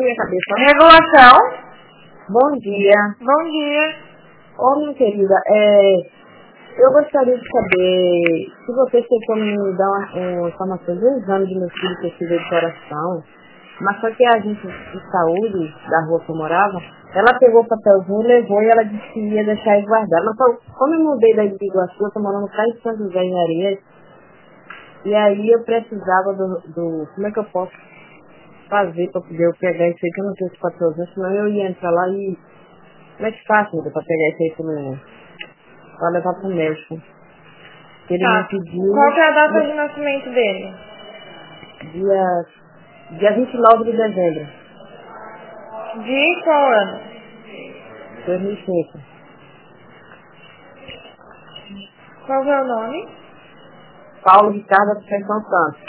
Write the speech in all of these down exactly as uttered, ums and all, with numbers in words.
minha cabeça. Regulação. Bom dia. Bom dia. Ô, minha querida, é, eu gostaria de saber se vocês têm como me dar uma, uma informação de um exame de meu filho que eu fiz de coração, mas só que a agente de saúde da rua que eu morava, ela pegou o papelzinho, levou e ela disse que ia deixar ele guardado. Mas só, como eu mudei da Iguaçu, eu tô morando cá em São José, em Areias, e aí eu precisava do, do... Como é que eu posso fazer para poder eu pegar isso aí, que eu não tenho esse papelzinho, senão eu ia entrar lá e... Como é que faz, meu, para pegar isso aí pro menino? Para levar pro médico. Ele Tá. me pediu... Qual que é a data de nascimento dele? Dia... Dia vinte e nove de dezembro De qual ano? de dois mil e cinco. Qual que é o nome? Paulo Ricardo Conceição Santos.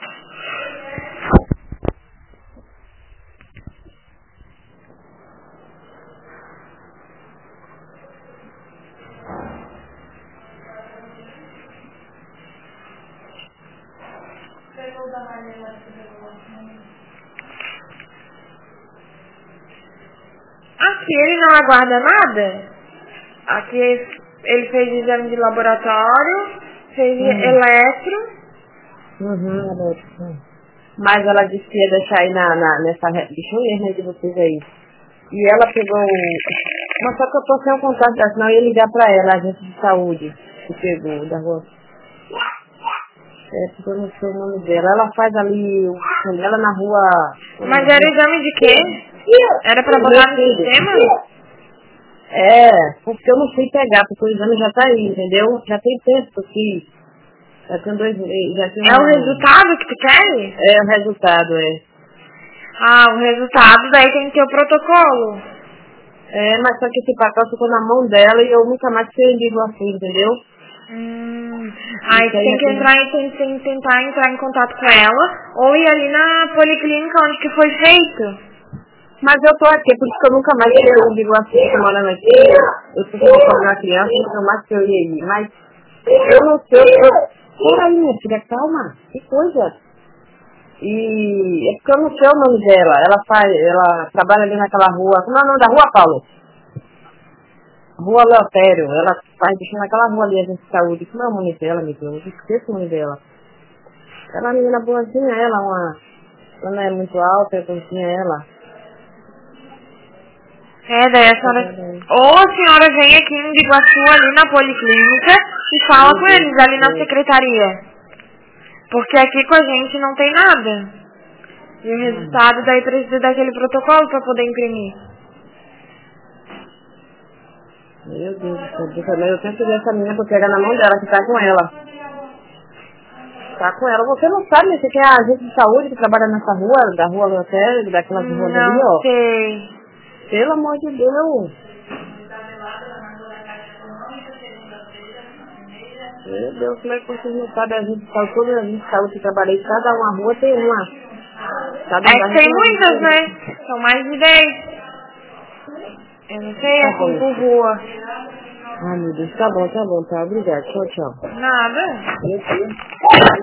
Aqui ele não aguarda nada? Aqui ele fez exame de laboratório, fez Uhum. eletro. Uhum, Alex. Mas ela disse que ia deixar aí na, na, nessa... re- Deixa eu ler, né, de vocês aí. E ela pegou... o- Mas só que eu tô sem o contato dela, senão eu ia ligar pra ela, a agente de saúde, que pegou da rua. É, porque eu não sei o nome dela. Ela faz ali o exame dela na rua... Mas era exame de quê? Era pra botar no sistema? É, porque eu não fui pegar, porque o exame já tá aí, entendeu? Já tem tempo que eu fiz. Já tem dois meses, já tem É o um... resultado que tu quer? É, o resultado, é. Ah, o resultado daí tem que ter o protocolo. É, mas só que esse papel ficou na mão dela e eu nunca mais fiquei ligo assim, entendeu? Hum, aí Isso tu aí tem já que tem... entrar e tem, tem, tentar entrar em contato com ela ou ir ali na policlínica onde que foi feito. Mas eu tô aqui, por isso que eu nunca mais fiquei ligo assim, tô morando aqui. Eu tô com uma criança, nunca mais que eu ia ir. Mas eu não sei, eu... Peraí, minha filha, calma. Que coisa. E é porque eu não sei o nome dela. Ela faz, ela trabalha ali naquela rua. Como é o nome da rua, Paulo? Rua Leotério. Ela faz bicho naquela rua ali, a gente de saúde. Como é o nome dela, meu Deus? Eu esqueço o nome dela. Ela é uma menina boazinha, ela, uma... Ela não é muito alta, eu conhecia ela. É, daí a senhora... Ou a senhora vem aqui em Iguaçu ali na policlínica e fala Meu com Deus eles do ali na céu. secretaria. Porque aqui com a gente não tem nada. E o Hum. resultado daí precisa daquele protocolo pra poder imprimir. Meu Deus do céu. Deixa eu ver, eu tenho que ver essa menina porque era na mão dela que tá com ela. Tá com ela. Você não sabe, né? Você tem a agente de saúde que trabalha nessa rua, da rua Leotério, daquelas ruas ali, Não ó. sei. Pelo amor de Deus. Meu Deus, como é que vocês não sabem? A gente sabe, toda a gente sabe que trabalhei, cada uma rua tem uma. Cada É um que bairro tem tem uma muitas, diferente. né? São mais de dez. Eu não sei Tá assim bom, por filho. rua. Ai, meu Deus, tá bom, tá bom, tá. Obrigada. Tchau, tchau. Nada. Meu Deus.